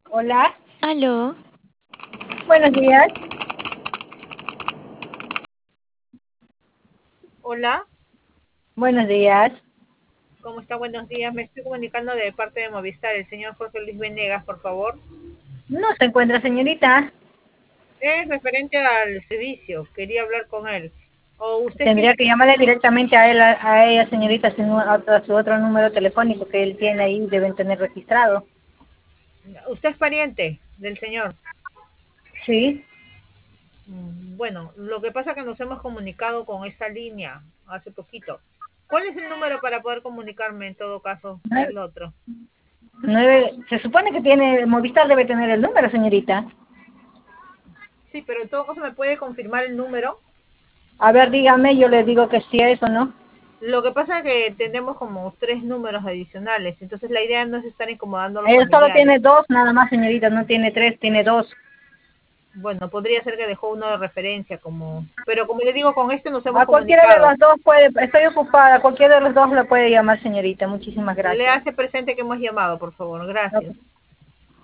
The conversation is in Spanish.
Hola, Aló, buenos días. Hola, Buenos días. ¿cómo está? Buenos días. Me estoy comunicando de parte de Movistar. El señor Jorge Luis Venegas, por favor. No se encuentra, señorita. Es referente al servicio. Quería hablar con él. ¿O usted Tendría tiene, que llamarle directamente a él, a ella, señorita, a su otro número telefónico que él tiene ahí, deben tener registrado. usted es pariente del señor? Sí. Bueno, lo que pasa es que nos hemos comunicado con esa línea hace poquito. ¿Cuál es el número para poder comunicarme en todo caso Nueve, del otro? se supone que tiene, Movistar debe tener el número, señorita. Sí, pero en todo caso me puede confirmar el número. A ver, dígame, yo le digo que sí a eso, ¿no? Lo que pasa es que tenemos como tres números adicionales, entonces la idea no es estar incomodando a los Él solo familiares. tiene dos, nada más, señorita, no tiene tres, tiene dos. Bueno, podría ser que dejó uno de referencia, como, pero como le digo, con este nos hemos A cualquiera de comunicado. los dos puede, estoy ocupada, cualquiera de los dos la puede llamar, señorita. Muchísimas Le gracias. hace presente que hemos llamado, por favor. Ok. Gracias.